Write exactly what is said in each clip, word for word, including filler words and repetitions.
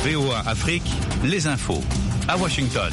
V O A Afrique, les infos. À Washington.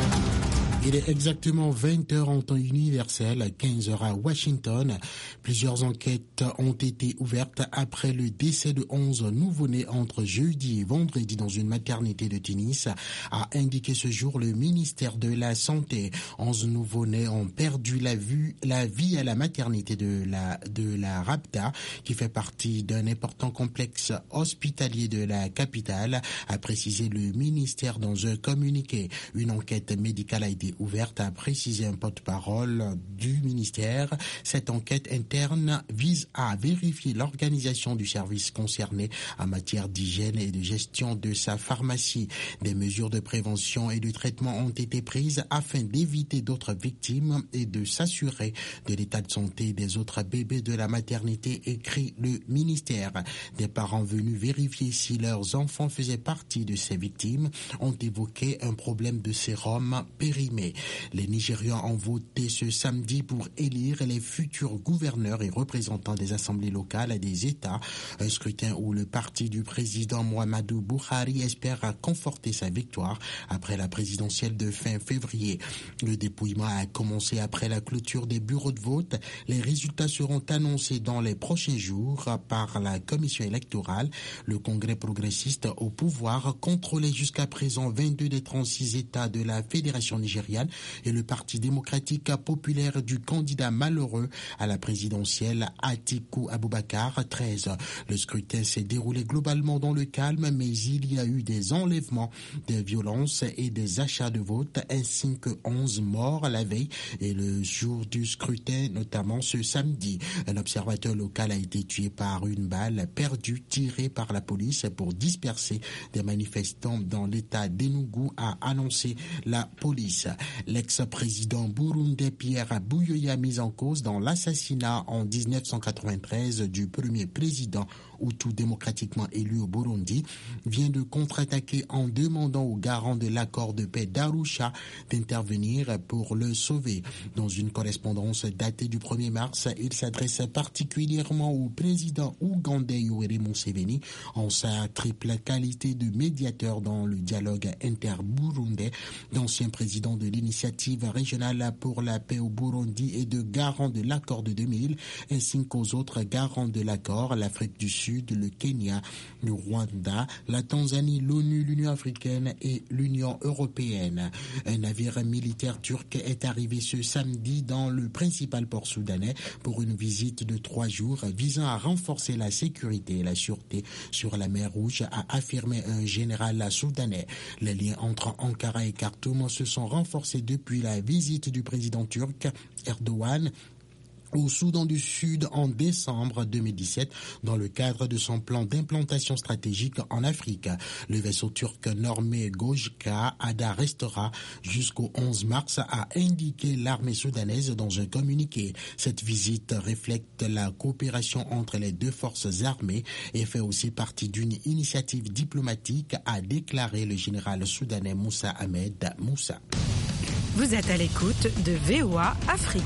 Il est exactement vingt heures en temps universel, quinze heures à Washington. Plusieurs enquêtes ont été ouvertes après le décès de onze nouveau-nés entre jeudi et vendredi dans une maternité de Tunis, a indiqué ce jour le ministère de la Santé. onze nouveau-nés ont perdu la, vue, la vie à la maternité de la, de la Rabda, qui fait partie d'un important complexe hospitalier de la capitale, a précisé le ministère dans un communiqué. Une enquête médicale a été ouverte, a précisé un porte-parole du ministère. Cette enquête interne vise à vérifier l'organisation du service concerné en matière d'hygiène et de gestion de sa pharmacie. Des mesures de prévention et de traitement ont été prises afin d'éviter d'autres victimes et de s'assurer de l'état de santé des autres bébés de la maternité, écrit le ministère. Des parents venus vérifier si leurs enfants faisaient partie de ces victimes ont évoqué un problème de sérum périmé. Les Nigérians ont voté ce samedi pour élire les futurs gouverneurs et représentants des assemblées locales et des États. Un scrutin où le parti du président Muhammadu Buhari espère conforter sa victoire après la présidentielle de fin février. Le dépouillement a commencé après la clôture des bureaux de vote. Les résultats seront annoncés dans les prochains jours par la commission électorale. Le Congrès progressiste au pouvoir contrôlait jusqu'à présent vingt-deux des trente-six États de la Fédération nigériane et le Parti démocratique populaire du candidat malheureux à la présidentielle Atiku Abubakar, treize. Le scrutin s'est déroulé globalement dans le calme, mais il y a eu des enlèvements, des violences et des achats de vote, ainsi que onze morts la veille et le jour du scrutin, notamment ce samedi. Un observateur local a été tué par une balle perdue tirée par la police pour disperser des manifestants dans l'état d'Enugu, a annoncé la police. L'ex-président burundais Pierre Buyoya, mis en cause dans l'assassinat en dix-neuf cent quatre-vingt-treize du premier président Hutu démocratiquement élu au Burundi, vient de contre-attaquer en demandant aux garants de l'accord de paix d'Arusha d'intervenir pour le sauver. Dans une correspondance datée du premier mars, il s'adresse particulièrement au président ougandais Yoweri Museveni en sa triple qualité de médiateur dans le dialogue inter-burundais, d'ancien président de l'initiative régionale pour la paix au Burundi et de garant de l'accord de deux mille, ainsi qu'aux autres garants de l'accord, l'Afrique du Sud, le Kenya, le Rwanda, la Tanzanie, l'ONU, l'Union africaine et l'Union européenne. Un navire militaire turc est arrivé ce samedi dans le principal port soudanais pour une visite de trois jours visant à renforcer la sécurité et la sûreté sur la mer Rouge, a affirmé un général soudanais. Les liens entre Ankara et Khartoum se sont renforcés depuis la visite du président turc Erdogan au Soudan du Sud en décembre deux mille dix-sept dans le cadre de son plan d'implantation stratégique en Afrique. Le vaisseau turc normé Gojka Ada restera jusqu'au onze mars, a indiqué l'armée soudanaise dans un communiqué. Cette visite reflète la coopération entre les deux forces armées et fait aussi partie d'une initiative diplomatique, a déclaré le général soudanais Moussa Ahmed Moussa. Vous êtes à l'écoute de V O A Afrique.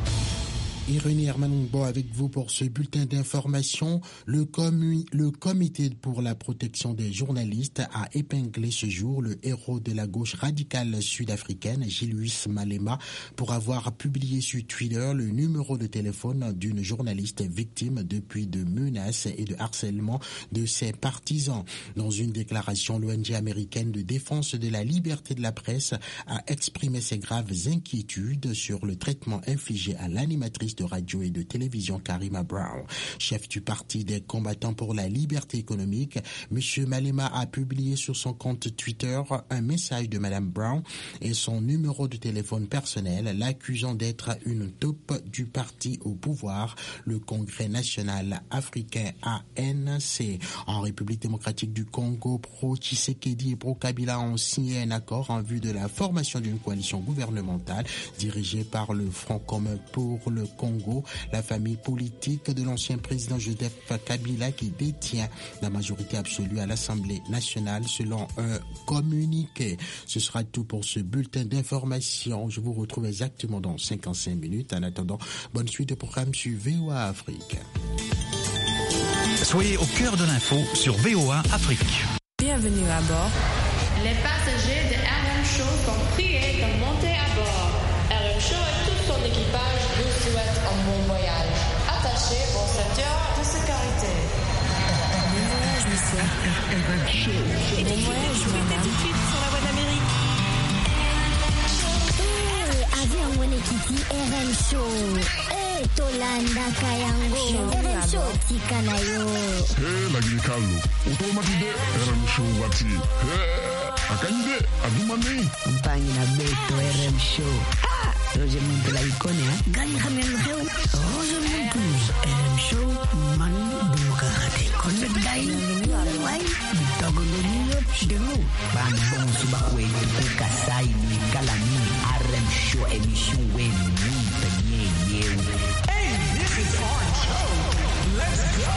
Irénée Hermanongbo avec vous pour ce bulletin d'information. Le, commu- le comité pour la protection des journalistes a épinglé ce jour le héros de la gauche radicale sud-africaine, Julius Malema, pour avoir publié sur Twitter le numéro de téléphone d'une journaliste victime depuis de menaces et de harcèlement de ses partisans. Dans une déclaration, l'O N G américaine de défense de la liberté de la presse a exprimé ses graves inquiétudes sur le traitement infligé à l'animatrice de radio et de télévision Karima Brown. Chef du Parti des combattants pour la liberté économique, M. Malema a publié sur son compte Twitter un message de Mme Brown et son numéro de téléphone personnel, l'accusant d'être une taupe du parti au pouvoir, le Congrès national africain A N C. En République démocratique du Congo, pro-Tshisekedi et pro-Kabila ont signé un accord en vue de la formation d'une coalition gouvernementale dirigée par le Front commun pour le Congo, la famille politique de l'ancien président Joseph Kabila qui détient la majorité absolue à l'Assemblée nationale selon un communiqué. Ce sera tout pour ce bulletin d'information. Je vous retrouve exactement dans cinquante-cinq minutes. En attendant, bonne suite de programme sur V O A Afrique. Soyez au cœur de l'info sur V O A Afrique. Bienvenue à bord. Les passagers de R M Show sont priés de monter à bord. R M Show et tout son équipage vous souhaitent un bon voyage. Attachez vos ceintures de sécurité. Bon voyage, monsieur. Bon voyage, madame. Tout de suite sur la voie d'Amérique. Avion Wenekiti R M Show. Eh, Tolanda Kayango. R M Show Tikanayo. Eh, lagi Carlo. Otomati de R M Show wati. Eh, akande adumane. Compagnie na beto R M Show. Ah, Roger Muntu la icône, hein. Gali Hamel Heu. Roger Muntu. R M Show man bukate. Konne dai. Wai. Bitogolonyo chidelo. Ban bon subakwe de kasai ni kalani R M Show émission we ni penye yeu. Hey, this is Orange Show. Let's go.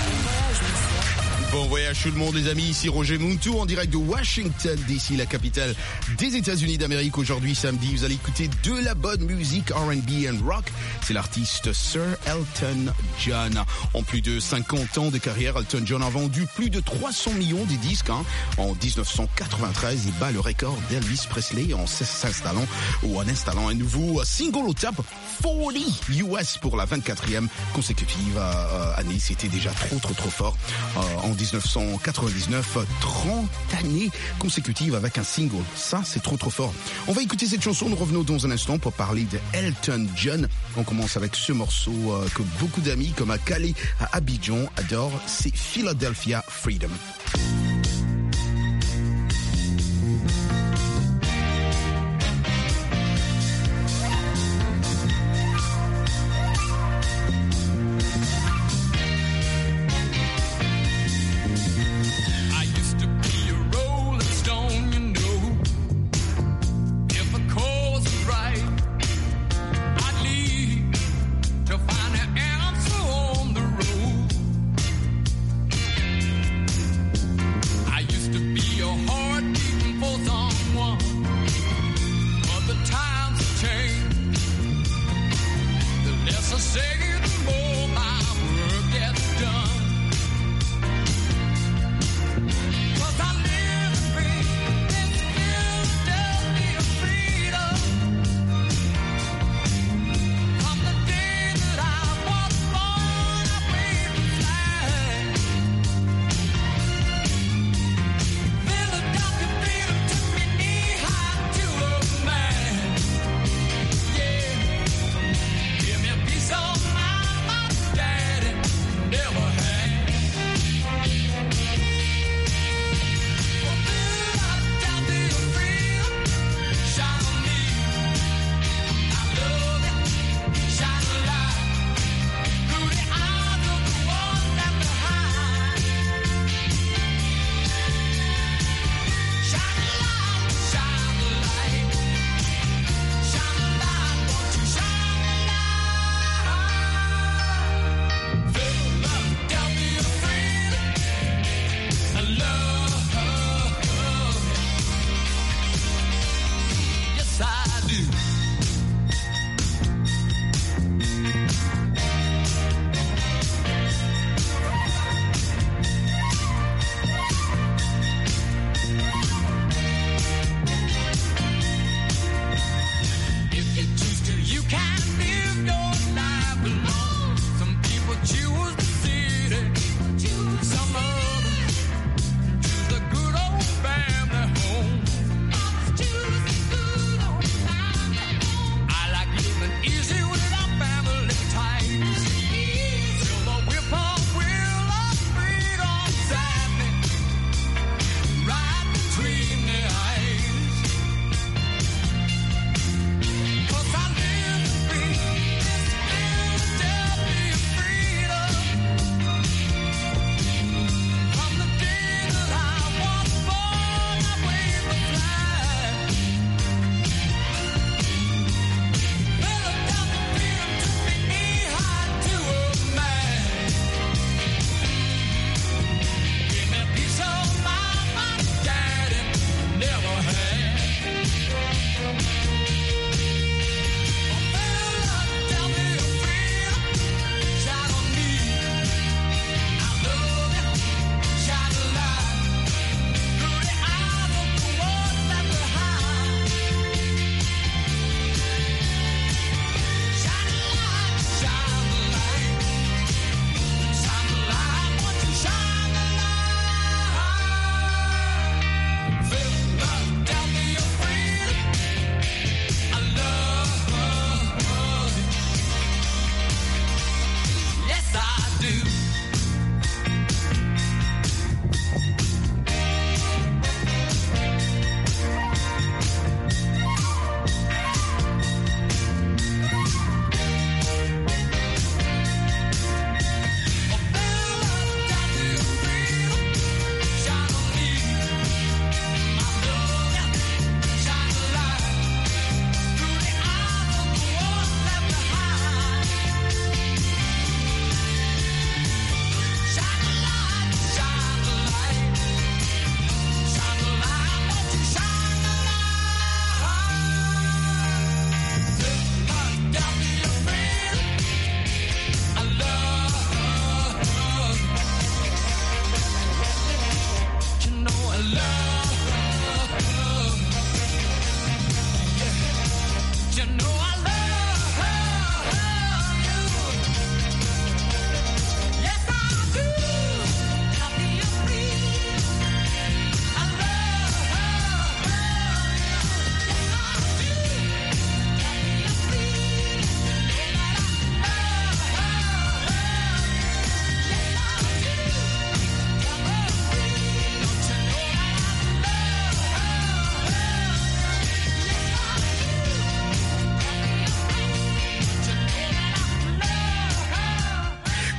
Bon voyage tout le monde les amis, ici Roger Muntu en direct de Washington D C, la capitale des États-Unis d'Amérique. Aujourd'hui samedi, vous allez écouter de la bonne musique R and B and rock. C'est l'artiste Sir Elton John. En plus de cinquante ans de carrière, Elton John a vendu plus de trois cents millions de disques. Hein. En dix-neuf cent quatre-vingt-treize, il bat le record d'Elvis Presley en s'installant ou en installant un nouveau single au top quarante U S pour la vingt-quatrième consécutive euh, année. C'était déjà trop trop trop fort. Euh, en dix-neuf cent quatre-vingt-dix-neuf, trente années consécutives avec un single. Ça, c'est trop trop fort. On va écouter cette chanson. Nous revenons dans un instant pour parler de Elton John. On commence avec ce morceau euh, que beaucoup d'amis comme à Calais, à Abidjan adorent. C'est Philadelphia Freedom. Find an answer on the road.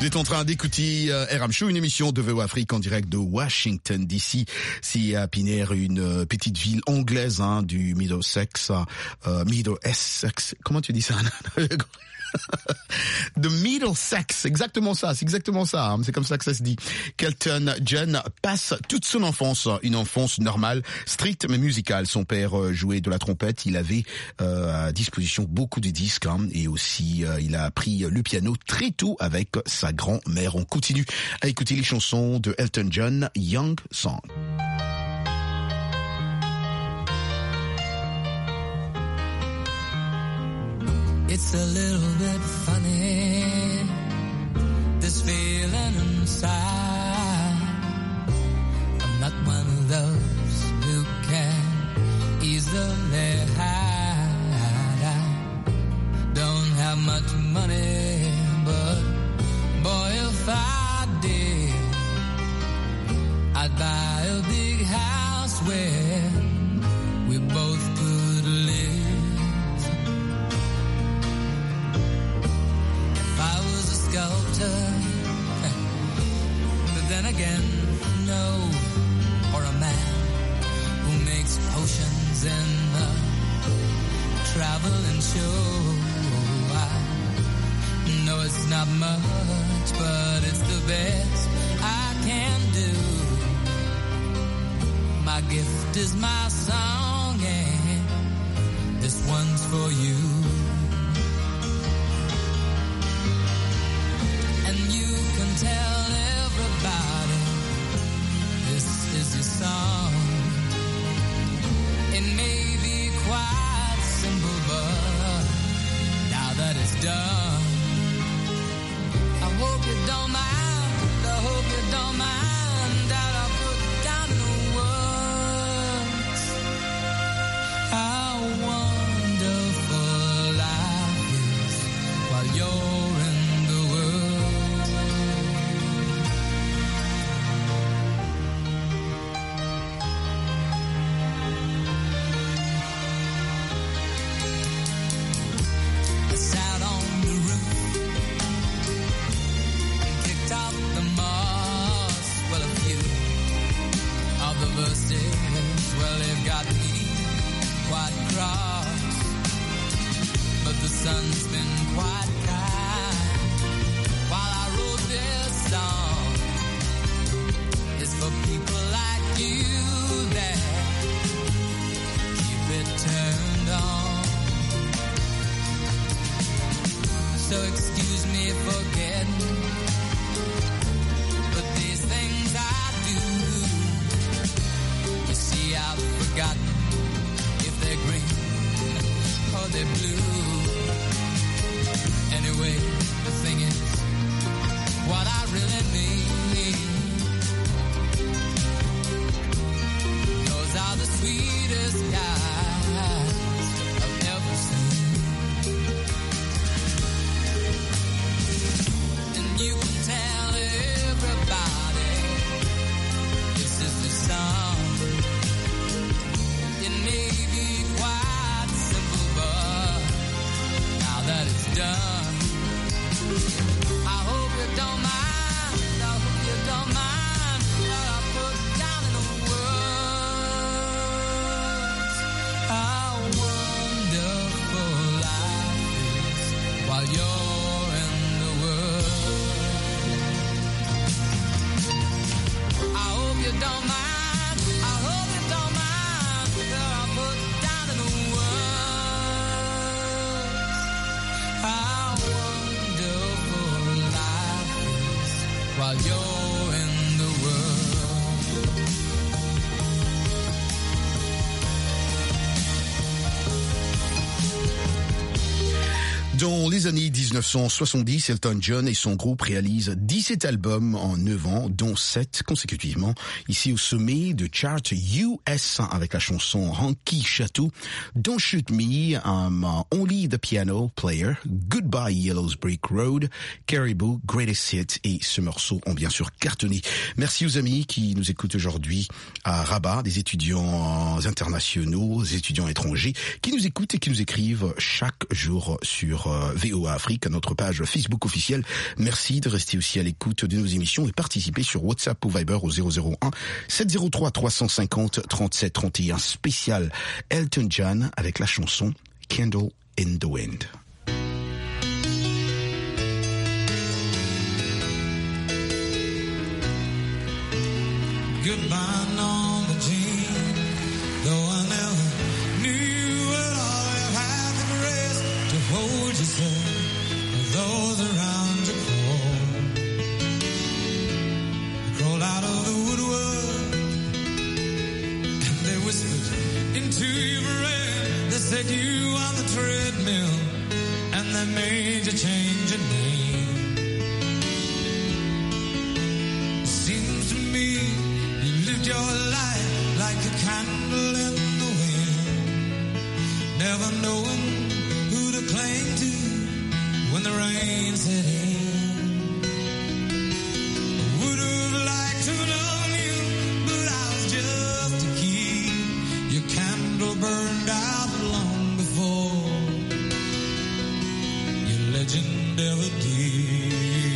Vous êtes en train d'écouter euh, R M Show, une émission de V O Afrique en direct de Washington D C. C'est à Pinner, une euh, petite ville anglaise hein, du Middlesex, euh, Middlesex. Comment tu dis ça? De Middlesex, exactement ça, c'est exactement ça, hein, c'est comme ça que ça se dit. Kelton John passe toute son enfance, une enfance normale, stricte mais musicale. Son père euh, jouait de la trompette, il avait euh, à disposition beaucoup de disques hein, et aussi euh, il a appris le piano très tôt avec sa grand-mère. On continue à écouter les chansons de Elton John, Young Song. It's a little bit funny, this feeling inside. I'm not one of those who can easily hide. I don't have much money, but boy, if I did, I'd buy a big house where we both could live. Sculptor, but then again, no, or a man who makes potions in a traveling show. I know it's not much, but it's the best I can do. My gift is my song, and this one's for you. Tell everybody this is your song. It may be quite simple, but now that it's done, I hope you don't mind, I hope you don't mind that I put down the words. How wonderful life is while you're in the world. Well, they've got me quite cross, but the sun's been quite kind. While I wrote this song, it's for people like you that keep it turned on. So excuse me for getting, but these things I do, I've forgotten if they're green or they're blue. Anyway, the thing is, what I really mean, those are the sweetest guys I've ever seen. And you can tell everybody this is the song. Done. I hope you don't mind, I hope you don't mind that I put down in the words how wonderful life is while you're in the world. I hope you don't mind, I hope you don't mind that I put down in the words. How wonderful life is while you're in the world. Dans les années dix-neuf cent soixante-dix, Elton John et son groupe réalisent dix-sept albums en neuf ans, dont sept consécutivement, ici au sommet de chart U S avec la chanson Honky Chateau, Don't Shoot Me, um, Only the Piano Player, Goodbye Yellow's Brick Road, Caribou, Greatest Hits, et ce morceau ont bien sûr cartonné. Merci aux amis qui nous écoutent aujourd'hui à Rabat, des étudiants internationaux, des étudiants étrangers, qui nous écoutent et qui nous écrivent chaque jour sur sur euh, V O A Afrique, notre page Facebook officielle. Merci de rester aussi à l'écoute de nos émissions et participer sur WhatsApp ou Viber au zéro zéro un sept zéro trois trois cent cinquante trente-sept trente et un spécial Elton John avec la chanson Candle in the Wind. Goodbye, Norma Jean. Though I never knew at all, you had the grace to hold yourself with those around you crawl. You crawled out of the woodwork and they whispered into your brain. They said you on the treadmill and they made you change your name. It seems to me your life like a candle in the wind, never knowing who to cling to when the rain set in. I would have liked to have known you, but I was just a kid. Your candle burned out long before your legend ever did.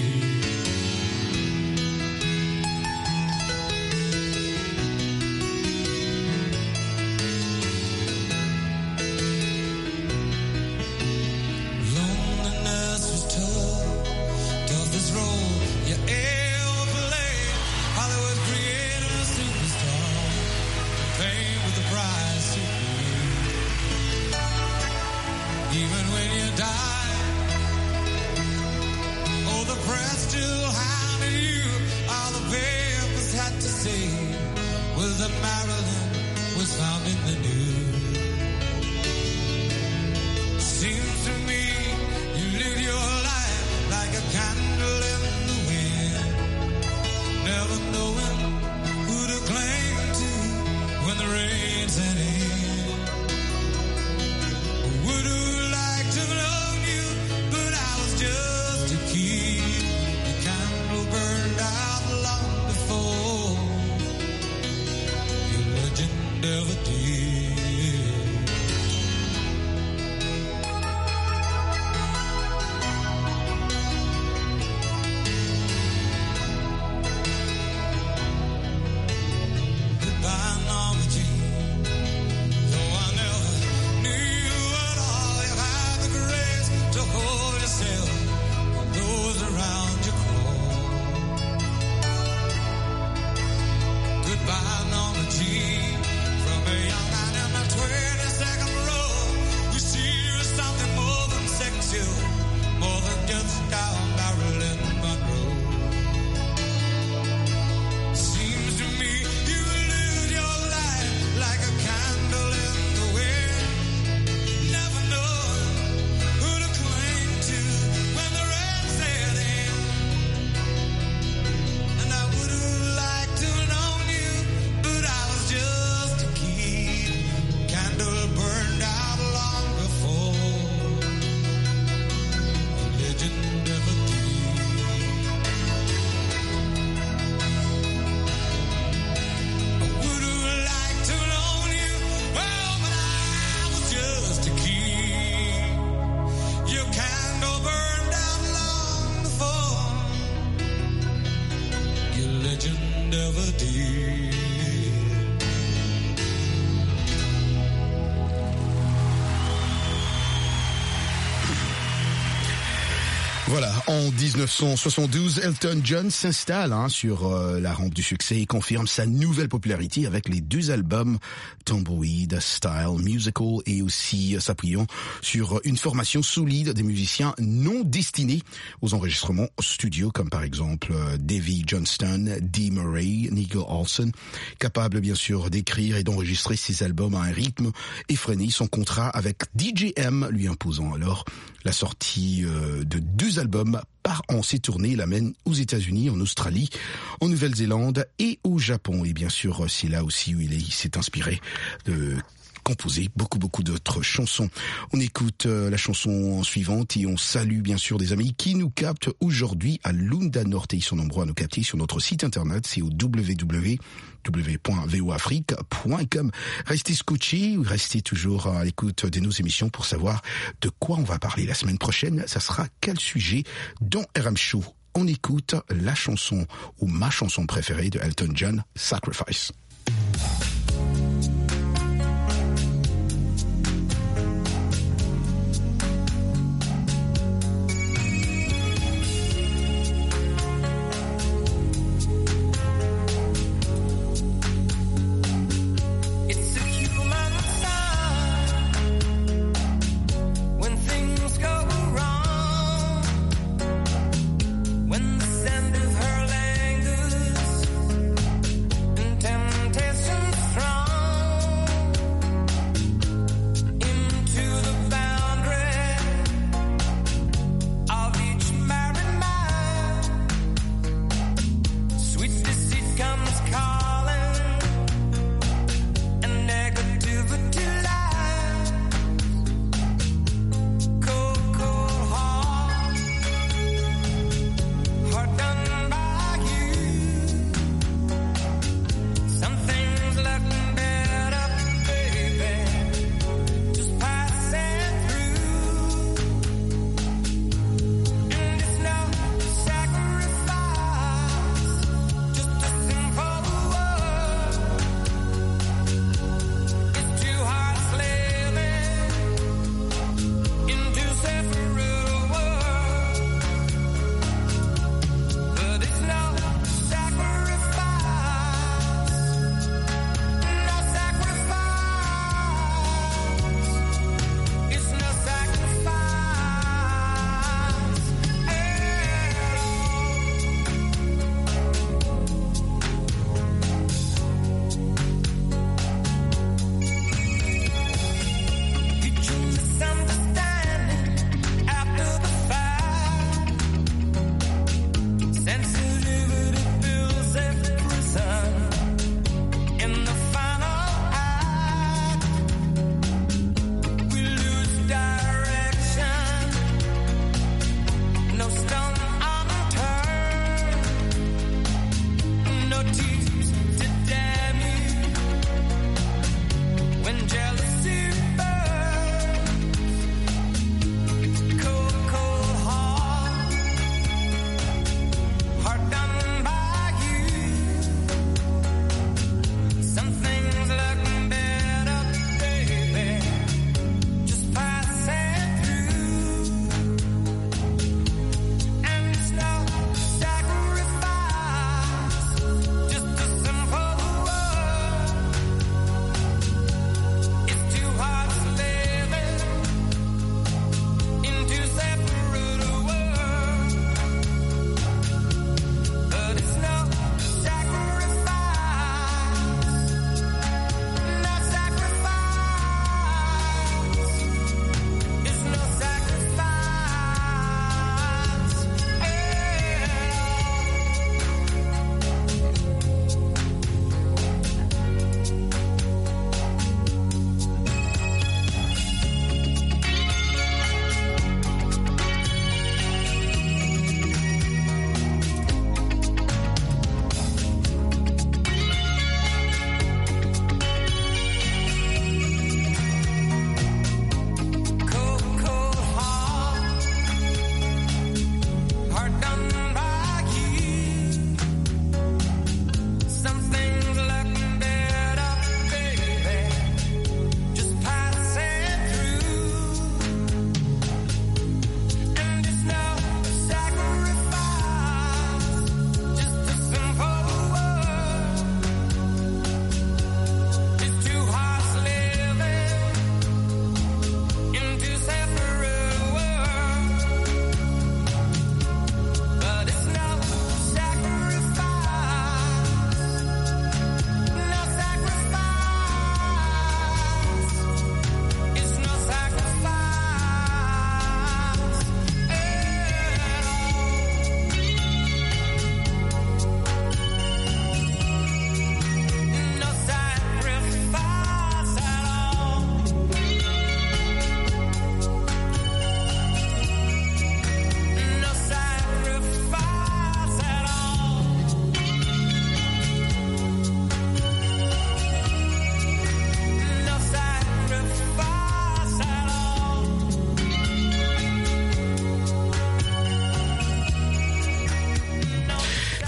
Voilà, en dix-neuf cent soixante-douze, Elton John s'installe hein, sur euh, la rampe du succès et confirme sa nouvelle popularité avec les deux albums Tumbleweed Style Musical et aussi euh, s'appuyant sur une formation solide des musiciens non destinés aux enregistrements studio, comme par exemple euh, Davy Johnstone, Dee Murray, Nigel Olsson, capable bien sûr d'écrire et d'enregistrer ses albums à un rythme effréné. Son contrat avec D J M lui imposant alors la sortie euh, de deux albums par an. Ses tournées l'amènent aux États-Unis, en Australie, en Nouvelle-Zélande et au Japon. Et bien sûr, c'est là aussi où il, est, il s'est inspiré de composé beaucoup, beaucoup d'autres chansons. On écoute euh, la chanson suivante et on salue bien sûr des amis qui nous captent aujourd'hui à Lunda Norte. Ils sont nombreux à nous capter sur notre site internet, c'est au w w w point v o afrique point com. Restez scotchés, restez toujours à l'écoute de nos émissions pour savoir de quoi on va parler la semaine prochaine. Ça sera quel sujet dans R M Show. On écoute la chanson ou ma chanson préférée de Elton John, Sacrifice. Temptations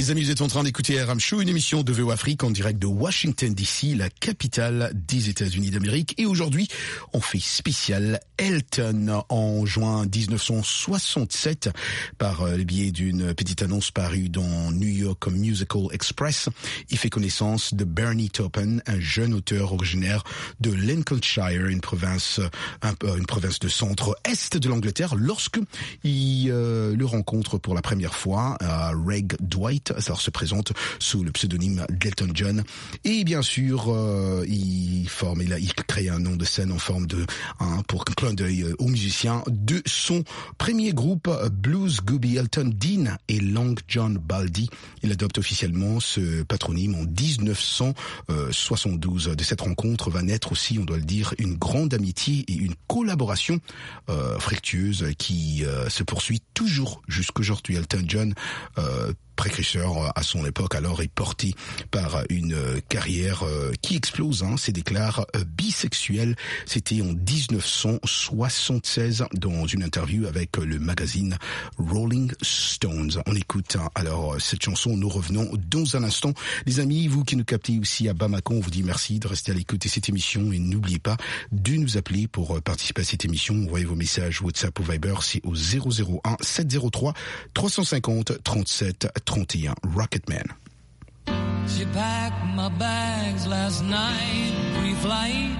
Les amis, vous êtes en train d'écouter R M Show, une émission de V O Afrique en direct de Washington D C, la capitale des États-Unis d'Amérique. Et aujourd'hui, on fait spécial Elton en juin dix-neuf cent soixante-sept par le biais d'une petite annonce parue dans New York Musical Express. Il fait connaissance de Bernie Taupin, un jeune auteur originaire de Lincolnshire, une province, un, une province de centre-est de l'Angleterre, lorsque il euh, le rencontre pour la première fois à Reg Dwight. Alors se présente sous le pseudonyme d'Elton John. Et bien sûr, euh, il forme, il, a, il crée un nom de scène en forme de, hein, pour un clin d'œil aux musiciens de son premier groupe Blues Gooby, Elton Dean et Long John Baldy. Il adopte officiellement ce patronyme en dix-neuf cent soixante-douze. De cette rencontre va naître aussi, on doit le dire, une grande amitié et une collaboration euh, fructueuse qui euh, se poursuit toujours jusqu'aujourd'hui. Elton John, euh, précurseur à son époque, alors est porté par une carrière qui explose, hein, se déclare bisexuel. C'était en dix-neuf cent soixante-seize dans une interview avec le magazine Rolling Stones. On écoute hein, alors cette chanson, nous revenons dans un instant. Les amis, vous qui nous captez aussi à Bamako, on vous dit merci de rester à l'écoute de cette émission et n'oubliez pas de nous appeler pour participer à cette émission. Envoyez vos messages WhatsApp ou Viber, c'est au zéro zéro un sept zéro trois trois cent cinquante trente-sept trente-et-un. Rocketman. She packed my bags last night, pre-flight,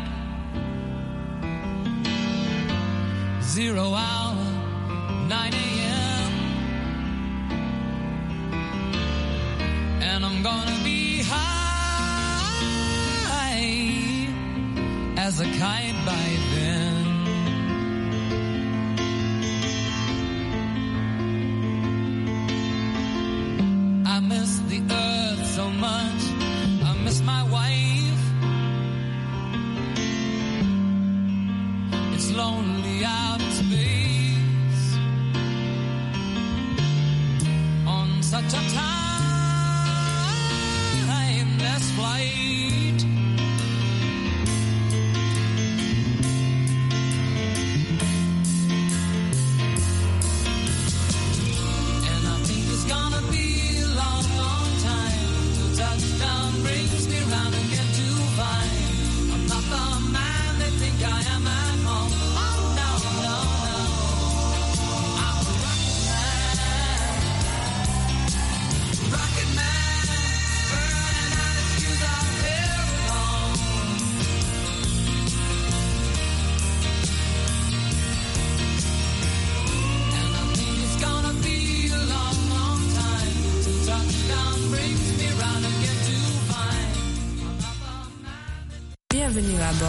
zero hour, nine a.m. And I'm gonna be high as a kite by then. I miss the earth so much, I miss my wife. It's lonely